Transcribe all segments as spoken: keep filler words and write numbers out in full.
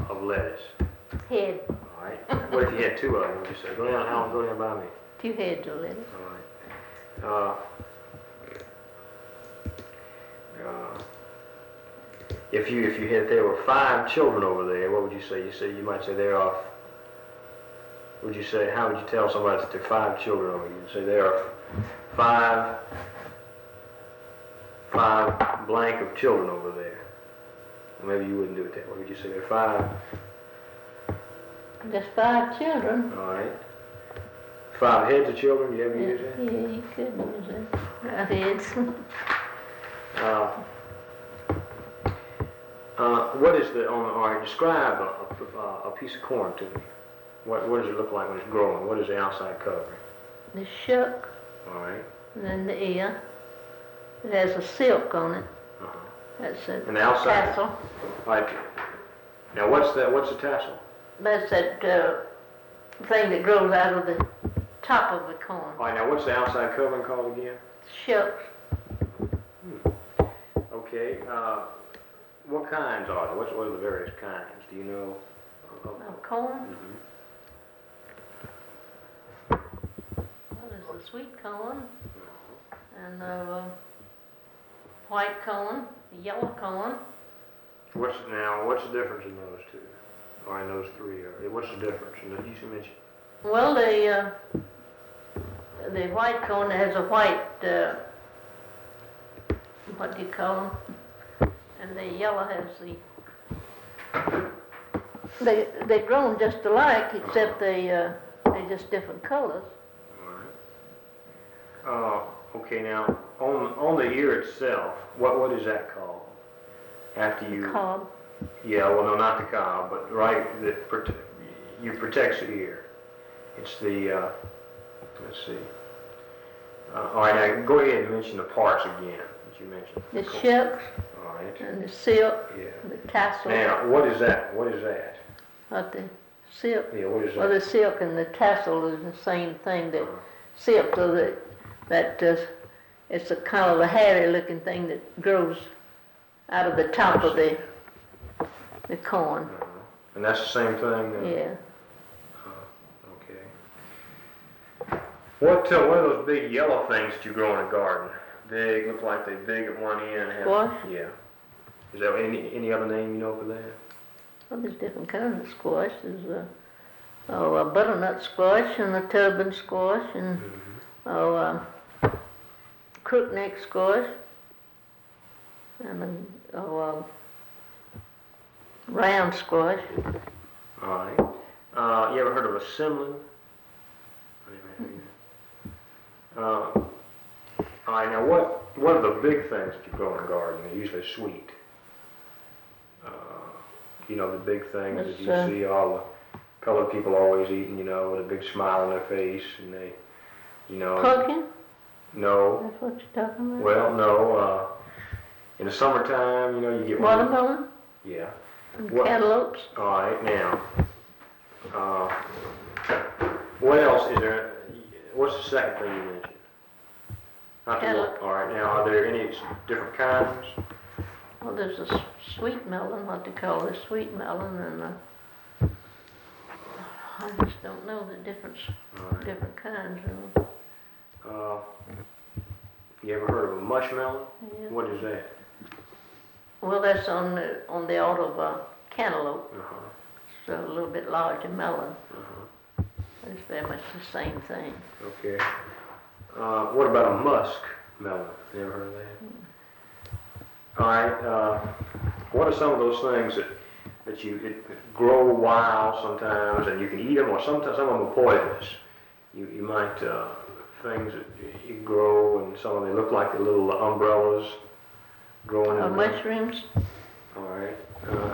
of lettuce? Head. All right. What if you had two of them? Would you say? Go down, Alan, go down by me. Two heads of lettuce. All right. Uh, uh, if you if you had there were five children over there, what would you say? You say you might say there are. Would you say? How would you tell somebody that there are five children over? You'd say there are five five blank of children over there. Or maybe you wouldn't do it that way. Would you say there are five? Just five children. All right. Five heads of children. You ever Yeah, use that? yeah, you could use it. Five heads. Uh, uh, what is the, on, all right, describe a, a, a piece of corn to me. What, what does it look like when it's growing? What is the outside covering? The shuck, All right. and then the ear. It has a silk on it. Uh-huh. That's a And the outside? tassel. All right. Now, what's the, what's the tassel? That's that uh, thing that grows out of the top of the corn. All right, now what's the outside covering called again? Shucks. Hmm. Okay. Uh, what kinds are there? What's, what are the various kinds? Do you know? Of, of, Of corn. mm-hmm. Well, there's the sweet corn, and the uh, white corn, the yellow corn. What's now? What's the difference in those two? Or in those three? Or what's the difference? And you should mention. Well, the uh, the white corn has a white, uh, what do you call them? And the yellow has the, they, they're grown just alike, except they, uh, they're just different colors. All right. Uh, okay, now, on, on the ear itself, what, what is that called? After you... Cob. Yeah, well, no, not the cob, but right, that prote you protects the ear. It's the, uh, let's see. Uh, all right, now go ahead and mention the parts again that you mentioned. The shucks, All right. and the silk, Yeah. the tassel. Now, what is that? What is that? What the silk? Yeah, what is that? Well, the silk and the tassel is the same thing. That Uh-huh. silk, so that that uh, it's a kind of a hairy-looking thing that grows out of the top of the the corn. Uh-huh. And that's the same thing? Then? Yeah. Uh, okay. What, uh, what are those big yellow things that you grow in a garden? Big, look like they big at one end. Have, Squash? Yeah. Is there any any other name you know for that? Well, there's different kinds of squash. There's a, oh, a butternut squash and a turban squash and Mm-hmm. oh, uh, crookneck squash and a, oh, uh, round squash. All right. Uh, you ever heard of a simlin? I never heard that. Uh, all right. Now, what what are the big things that you grow in a garden? They're usually sweet. Uh, you know, the big things that It's, you uh, see all the colored people always eating. You know, with a big smile on their face, and they, you know. Pumpkin? No. That's what you're talking about? Well, no. Uh, in the summertime, you know, you get one. Watermelon? Yeah. And What- cantaloupes? All right, now, uh, what else is there? What's the second thing you mentioned? Not the one. Cantaloupe. All right, now, are there any s- different kinds? Well, there's a s- sweet melon, what they call a sweet melon, and a, I just don't know the difference, All right. different kinds. You know. Uh, you ever heard of a mushmelon? Yeah. What is that? Well, that's on the on the order of a cantaloupe. Uh-huh, It's a little bit larger melon. uh-huh, It's very much the same thing. okay. Uh, what about a musk melon? You ever heard of that? All right, uh, what are some of those things that, that you it grow wild sometimes and you can eat them, or sometimes some of them are poisonous? You, you might, uh, things that you grow and some of them look like the little umbrellas growing in Uh, the mushrooms, All right. Uh,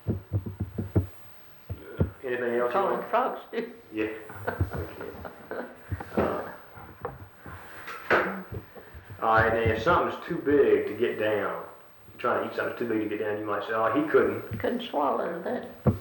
anything else? you call them want? frogs too. Yeah. Okay. Uh, all right, and if something's too big to get down, you're trying to eat something too big to get down, you might say, oh, he couldn't. Couldn't swallow that.